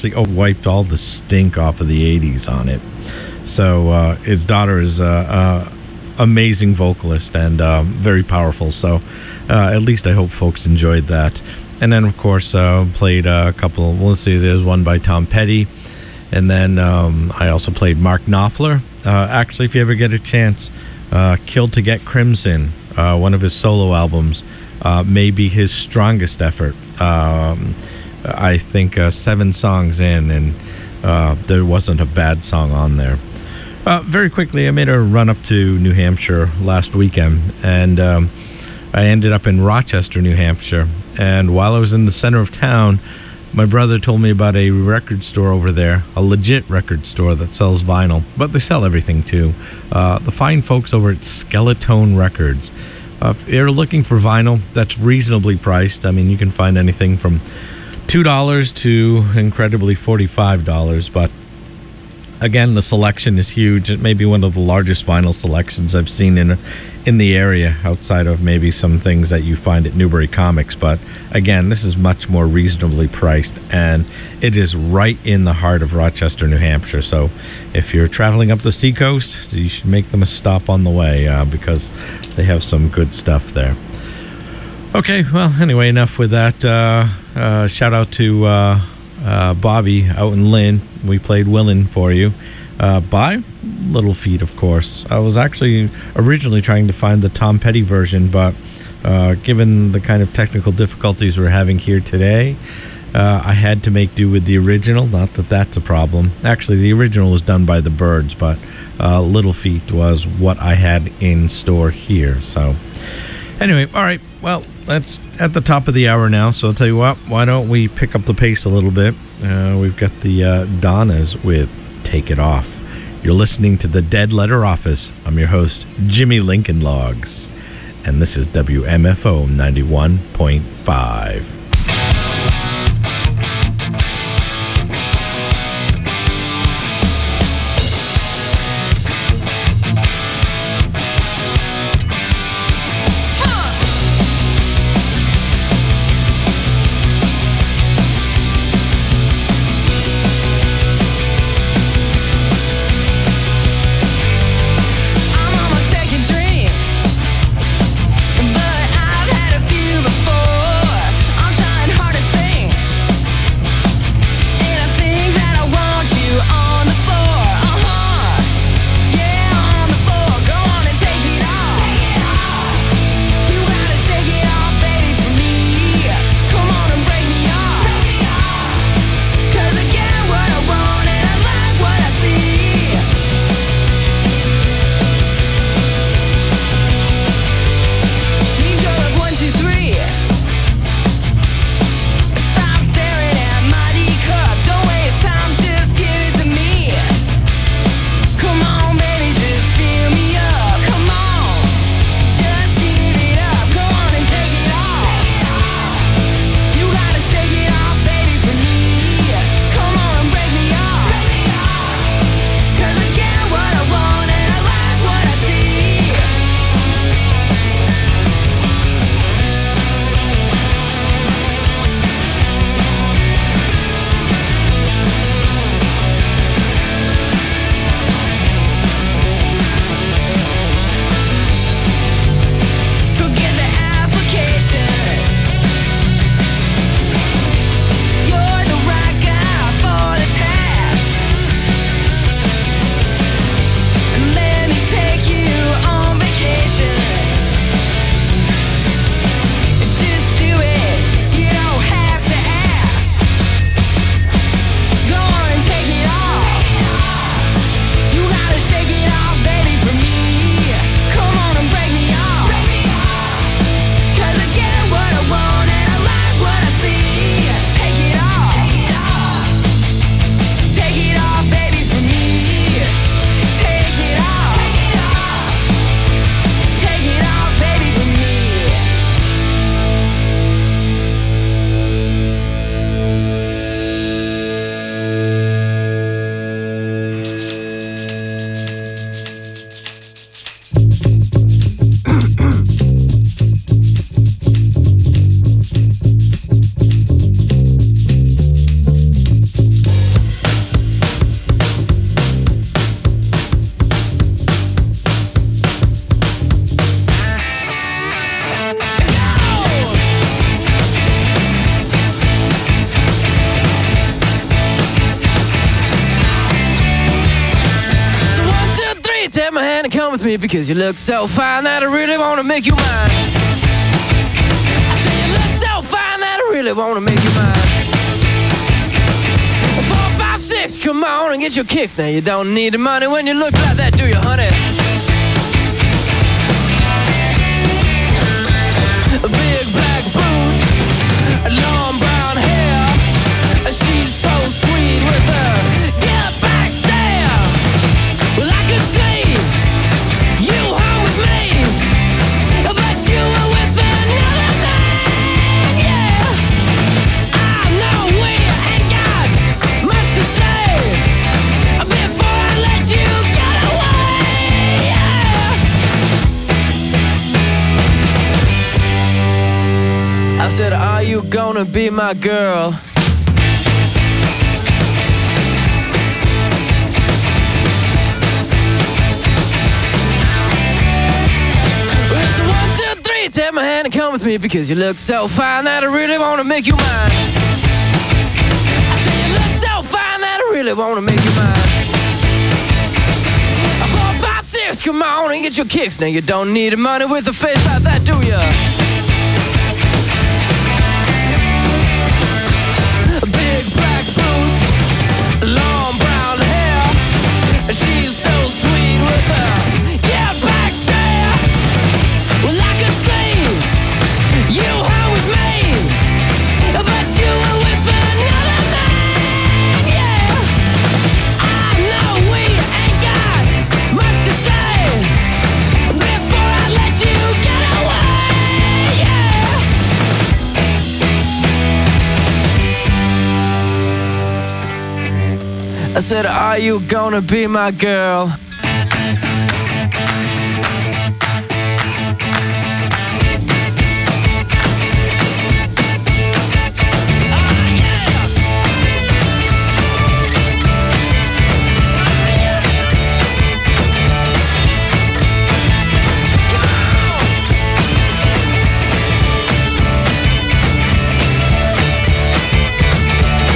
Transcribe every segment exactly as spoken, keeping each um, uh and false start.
oh, wiped all the stink off of the eighties on it. So uh, his daughter is a uh, uh, amazing vocalist and um, very powerful. So uh, at least I hope folks enjoyed that. And then, of course, uh, played a couple. Well, let's see, there's one by Tom Petty. And then um, I also played Mark Knopfler. Uh, actually, if you ever get a chance, uh, Killed to Get Crimson, uh, one of his solo albums, uh, may be his strongest effort. Um, I think uh, seven songs in, and uh, there wasn't a bad song on there. Uh, very quickly, I made a run up to New Hampshire last weekend, and um, I ended up in Rochester, New Hampshire. And while I was in the center of town, my brother told me about a record store over there, a legit record store that sells vinyl, but they sell everything too. Uh, the fine folks over at Skeletone Records. Uh, if you're looking for vinyl that's reasonably priced, I mean, you can find anything from two dollars to incredibly forty-five dollars, but again, the selection is huge. It may be one of the largest vinyl selections I've seen in in the area, outside of maybe some things that you find at Newbury Comics. But again, this is much more reasonably priced, and it is right in the heart of Rochester, New Hampshire. So if you're traveling up the seacoast, you should make them a stop on the way, uh, because they have some good stuff there. Okay, well, anyway, enough with that. Uh, uh, shout out to uh, uh, Bobby out in Lynn. We played Willin' for you. Uh, by Little Feat, of course. I was actually originally trying to find the Tom Petty version, but uh, given the kind of technical difficulties we're having here today, uh, I had to make do with the original. Not that that's a problem. Actually, the original was done by the Byrds, but uh, Little Feat was what I had in store here. So anyway, all right, well, that's at the top of the hour now, so I'll tell you what, why don't we pick up the pace a little bit. Uh, we've got the uh, Donnas with Take It Off. You're listening to the Dead Letter Office. I'm your host, Jimmy Lincoln Logs, and this is W M F O ninety-one point five. But I've had a few before. I'm hand and come with me because you look so fine that I really want to make you mine. I say you look so fine that I really want to make you mine. Four, five, six, come on and get your kicks. Now you don't need the money when you look like that, do you, honey? Big black boots, long brown hair. She's so sweet with her get back stare. Well, I could see you home with me, but you were with another man, yeah. I know we ain't got much to say before I let you get away, yeah. I said, are you gonna be my girl? Take my hand and come with me because you look so fine that I really want to make you mine. I say you look so fine that I really want to make you mine. Four, five, six, come on and get your kicks. Now you don't need the money with a face like that, do ya? Big black boots, long brown hair. She's so sweet with her get back stare. Well, I could see you home with me, but you were with another man, yeah. I know we ain't got much to say before I let you get away, yeah. I said, are you gonna be my girl?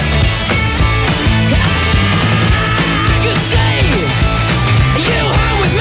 You home with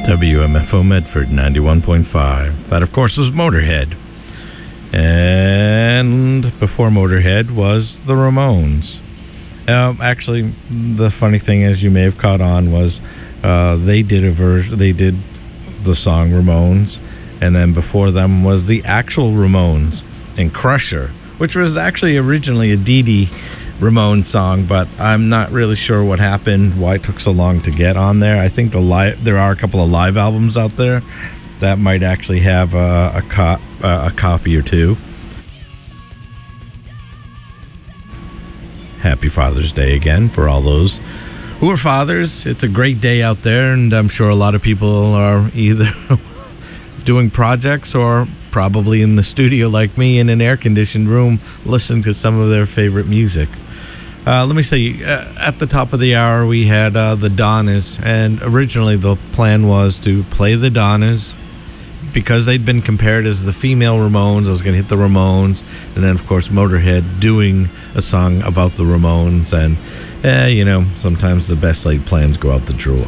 W M F O Medford ninety-one point five. That, of course, was Motorhead. And before Motorhead was the Ramones. Um, actually, the funny thing is, you may have caught on, was uh, they did a version. They did the song Ramones, and then before them was the actual Ramones and Crusher, which was actually originally a Dee Dee Ramone song, but I'm not really sure what happened, why it took so long to get on there. I think the li- there are a couple of live albums out there that might actually have a, a, co- uh, a copy or two. Happy Father's Day again for all those who are fathers. It's a great day out there, and I'm sure a lot of people are either doing projects or probably in the studio like me in an air-conditioned room listening to some of their favorite music. Uh, let me say, uh, at the top of the hour, we had uh, the Donnas, and originally the plan was to play the Donnas because they'd been compared as the female Ramones. I was going to hit the Ramones, and then, of course, Motorhead doing a song about the Ramones, and, eh, you know, sometimes the best laid plans go out the drawer.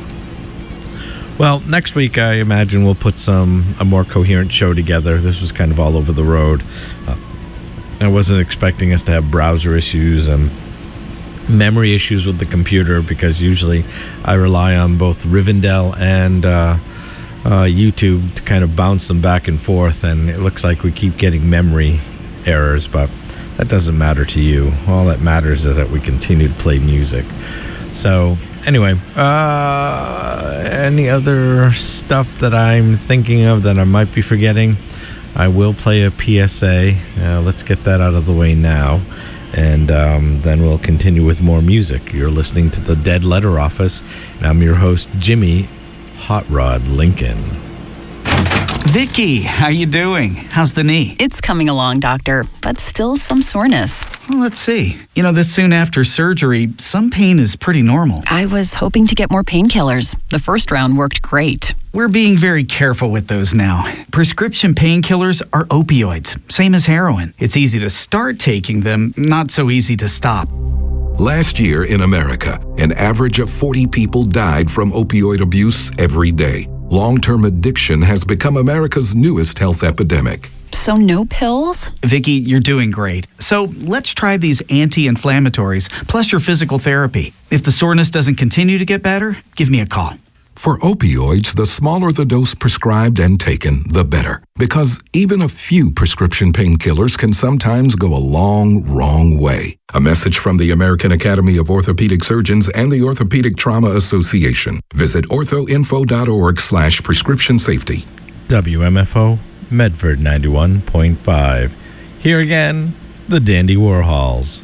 Well, next week, I imagine we'll put some a more coherent show together. This was kind of all over the road. Uh, I wasn't expecting us to have browser issues and memory issues with the computer, because usually I rely on both Rivendell and uh, uh, YouTube to kind of bounce them back and forth, and it looks like we keep getting memory errors, but that doesn't matter to you. All that matters is that we continue to play music. So anyway, uh, any other stuff that I'm thinking of that I might be forgetting? I will play a P S A. Uh, let's get that out of the way now. And um, then we'll continue with more music. You're listening to the Dead Letter Office, and I'm your host, Jimmy Hot Rod Lincoln. Vicky, how you doing? How's the knee? It's coming along, doctor, but still some soreness. Well, let's see. You know, this soon after surgery, some pain is pretty normal. I was hoping to get more painkillers. The first round worked great. We're being very careful with those now. Prescription painkillers are opioids, same as heroin. It's easy to start taking them, not so easy to stop. Last year in America, an average of forty people died from opioid abuse every day. Long-term addiction has become America's newest health epidemic. So no pills? Vicky, you're doing great. So let's try these anti-inflammatories plus your physical therapy. If the soreness doesn't continue to get better, give me a call. For opioids, the smaller the dose prescribed and taken, the better. Because even a few prescription painkillers can sometimes go a long, wrong way. A message from the American Academy of Orthopedic Surgeons and the Orthopedic Trauma Association. Visit orthoinfo.org slash prescription safety. W M F O Medford ninety-one point five. Here again, the Dandy Warhols.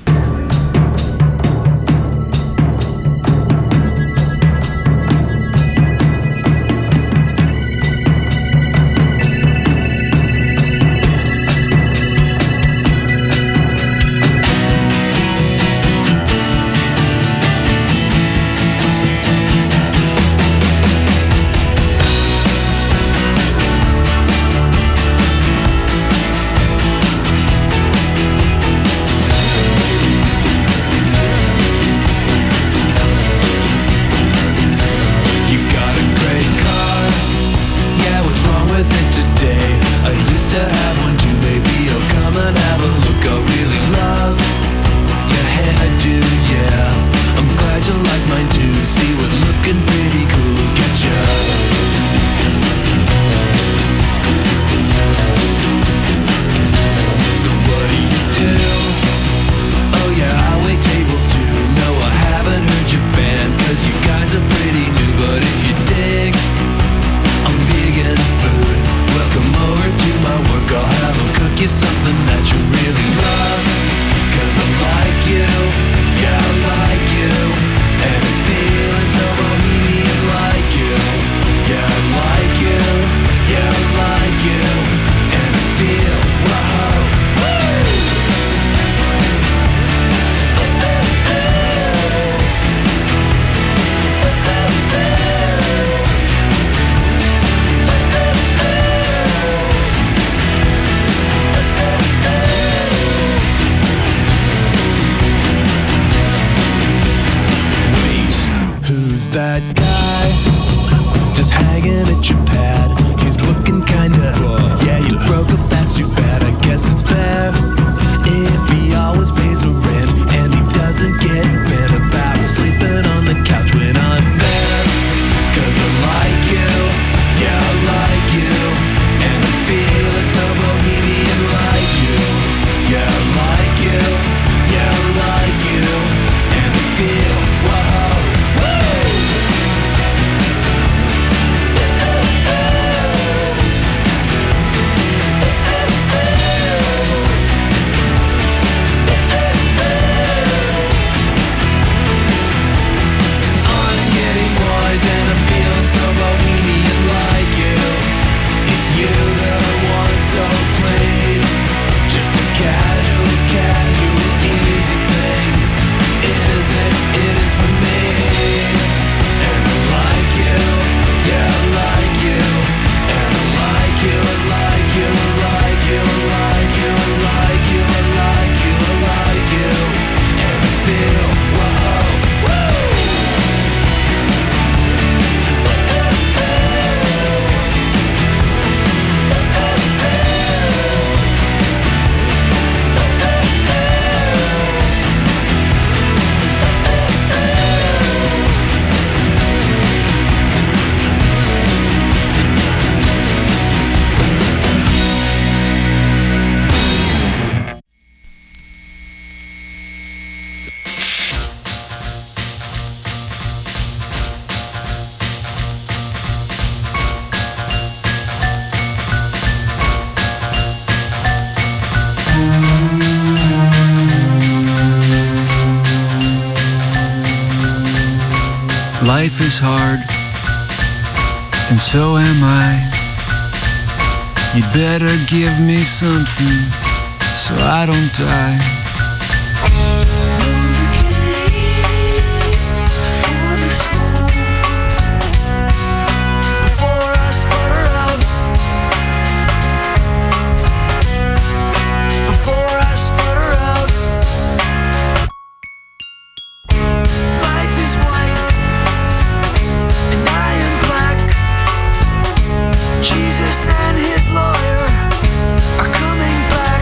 Life is hard, and so am I. You'd better give me something so I don't die. Jesus and his lawyer are coming back.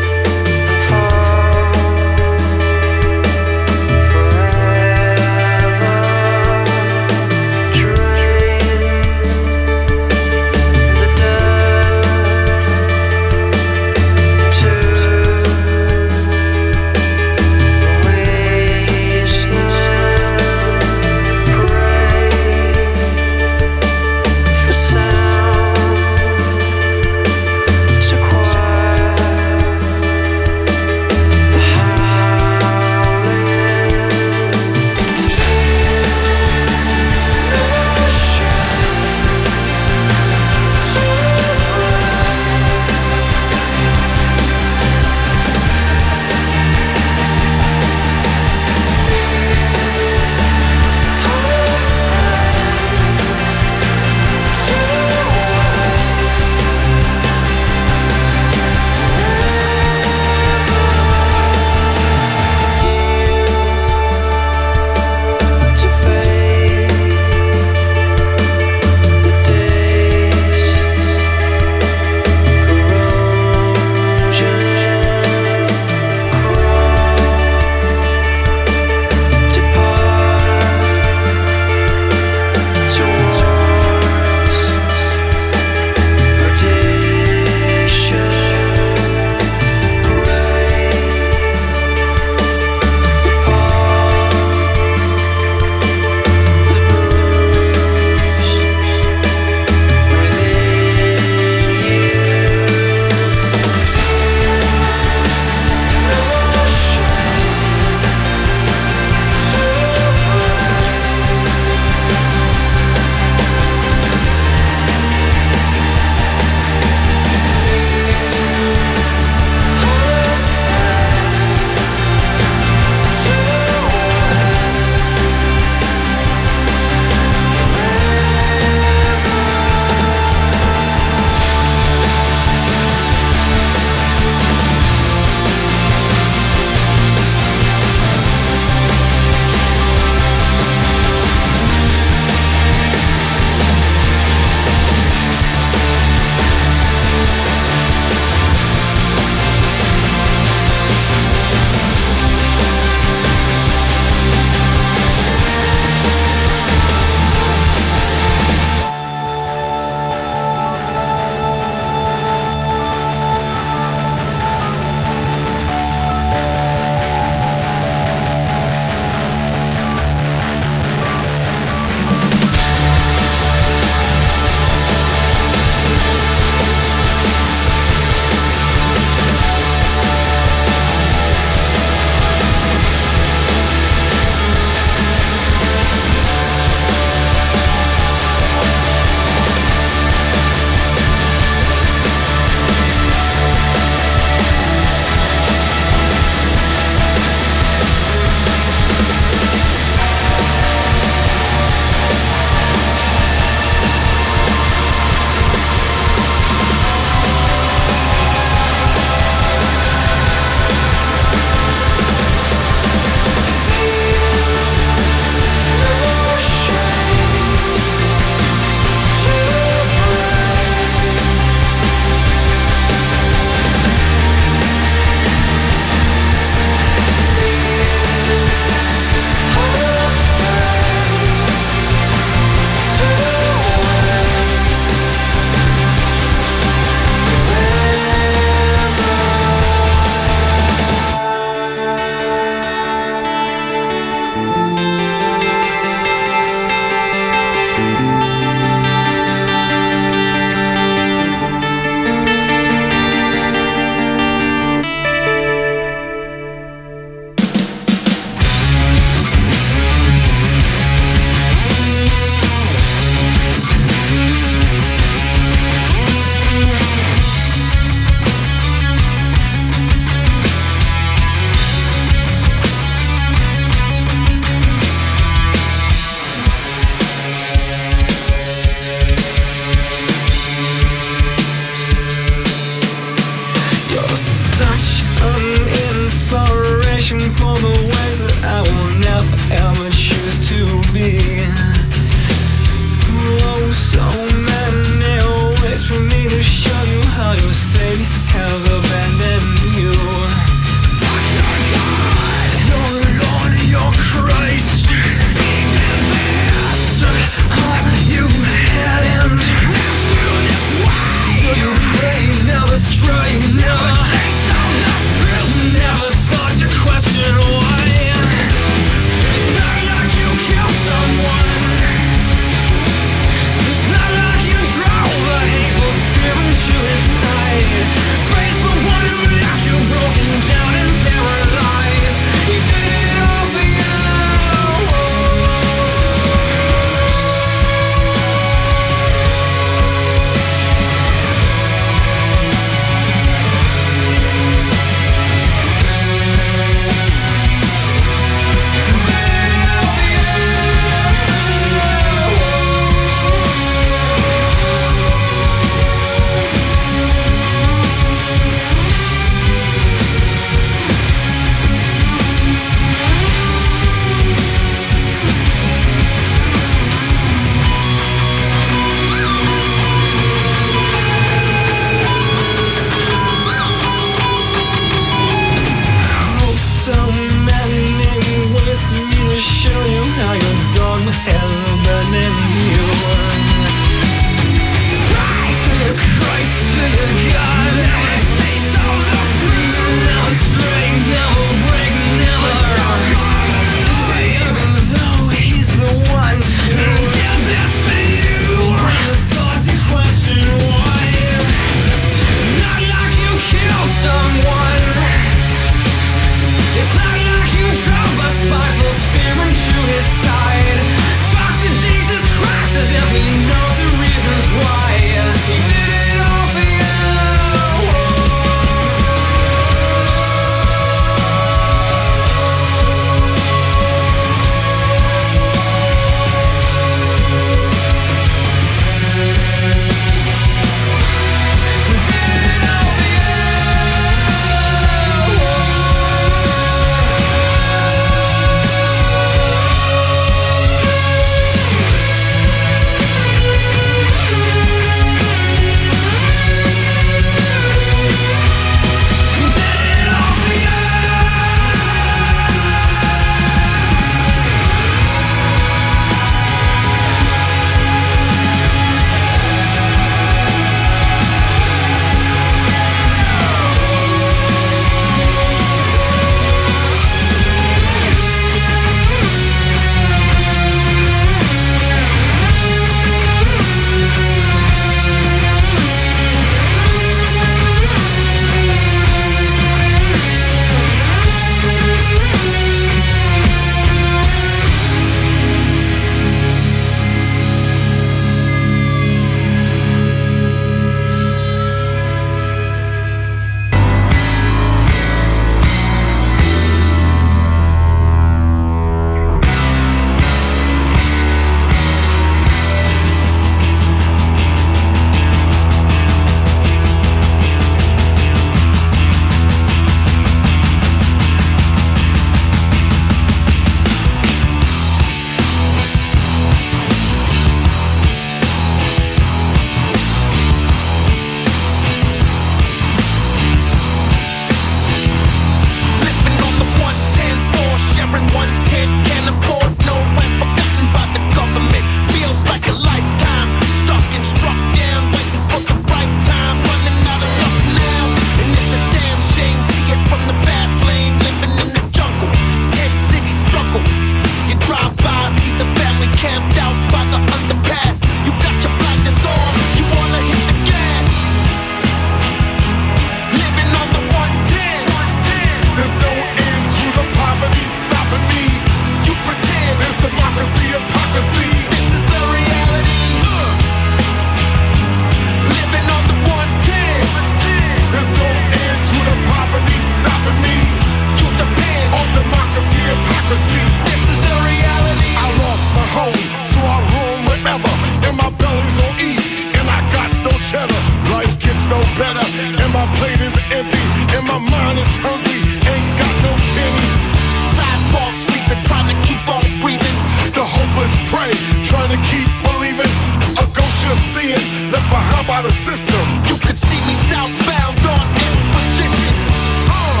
is hungry, ain't got no penny. Sidewalk sleeping, trying to keep on breathing. The hopeless prey, trying to keep believing. A ghost you're seeing, left behind by the system. You could see me southbound on exposition. Uh.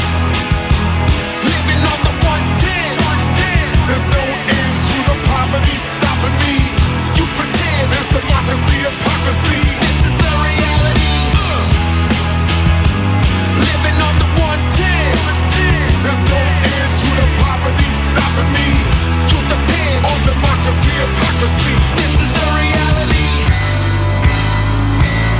Living on the one ten. There's no end to the poverty stopping me. You pretend there's democracy, hypocrisy. This is the reality. Uh. Living on the one ten. There's no end to the poverty stopping me. You depend on democracy, hypocrisy. This is the reality.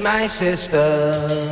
my sister.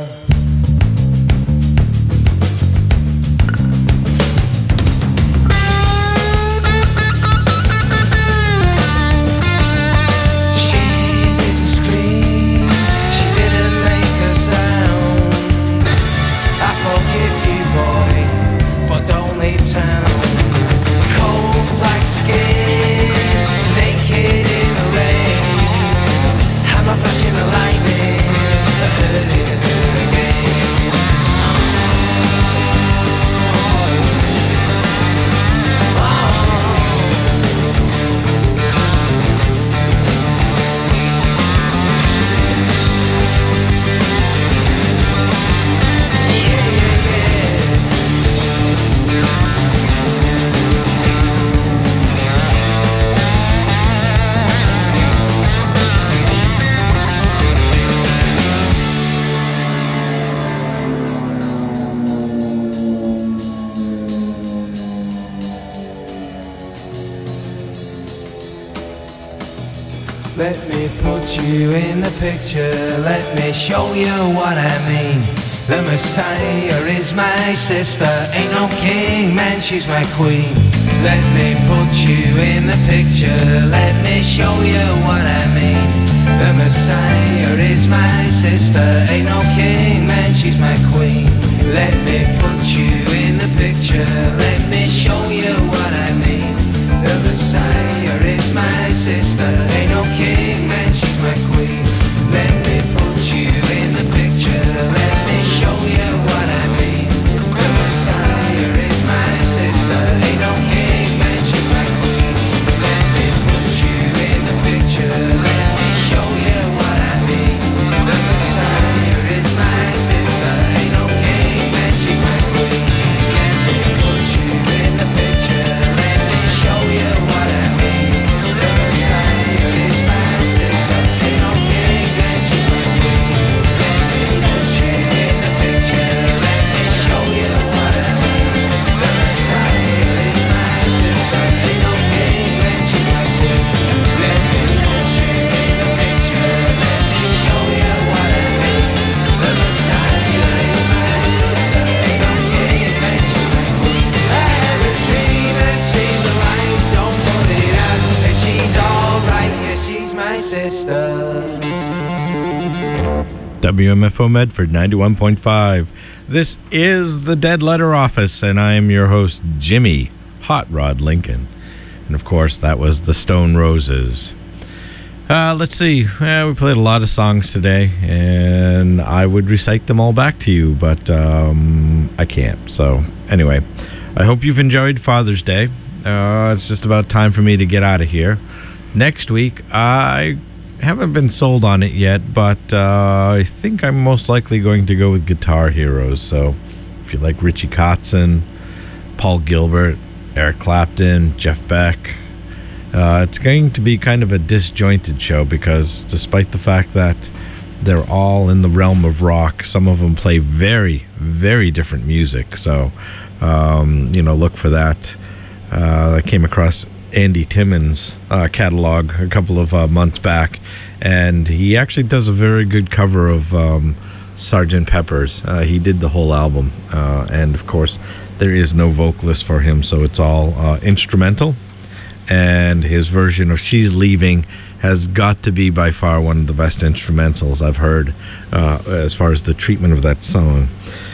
Let me put you in the picture, let me show you what I mean. The Messiah is my sister, ain't no king, man, she's my queen. Let me put you in the picture, let me show you what I mean. The Messiah is my sister, ain't no king, man, she's my queen. Let me put you in the picture, let me show you what I mean. The Messiah is my sister, ain't no king, man, she's my queen. Let me put you in the picture, let me show you what I mean. The Messiah is my sister, ain't no king, man, she's my queen. Let me put you in the picture, let me show you what I mean. The Messiah is my sister, ain't no king, man, she's my queen. Let me put you in the picture, let me show you what I mean. The Messiah is my sister, ain't no king, man, she's my queen. Let me put you in the picture, let me show you what I mean. The Messiah is my sister, ain't no king, man, she's my queen. Let me put you in the picture, let me show you what I mean. The Messiah is my sister, ain't no king, man, she's my queen. I have a dream and seen the light, don't put it out, and she's alright, yeah, she's my sister. W M F O Medford ninety-one point five. This is the Dead Letter Office, and I am your host, Jimmy Hot Rod Lincoln. And of course, that was the Stone Roses. Uh, let's see. Uh, we played a lot of songs today, and I would recite them all back to you, but um, I can't. So, anyway, I hope you've enjoyed Father's Day. Uh, it's just about time for me to get out of here. Next week, I haven't been sold on it yet, but uh, I think I'm most likely going to go with Guitar Heroes. So, if you like Richie Kotzen, Paul Gilbert, Eric Clapton, Jeff Beck, Uh, it's going to be kind of a disjointed show because despite the fact that they're all in the realm of rock, some of them play very, very different music. So, um, you know, look for that. Uh, I came across Andy Timmons' uh, catalog a couple of uh, months back, and he actually does a very good cover of um, Sergeant Pepper's. Uh, he did the whole album, uh, and of course, there is no vocalist for him, so it's all uh, instrumental. And his version of She's Leaving has got to be by far one of the best instrumentals I've heard uh, as far as the treatment of that song.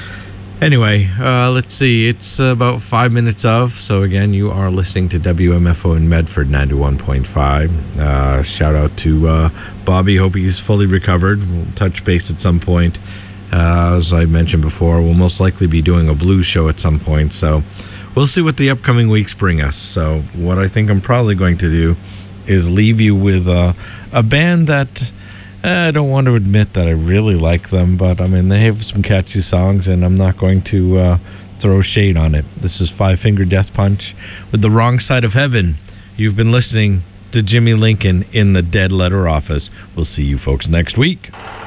Anyway, uh, let's see. It's about five minutes of. So again, you are listening to W M F O in Medford ninety-one point five. Uh, shout out to uh, Bobby. Hope he's fully recovered. We'll touch base at some point. Uh, as I mentioned before, we'll most likely be doing a blues show at some point. So we'll see what the upcoming weeks bring us. So what I think I'm probably going to do is leave you with uh, a band that uh, I don't want to admit that I really like them, but I mean, they have some catchy songs, and I'm not going to uh, throw shade on it. This is Five Finger Death Punch with The Wrong Side of Heaven. You've been listening to Jimmy Lincoln in the Dead Letter Office. We'll see you folks next week.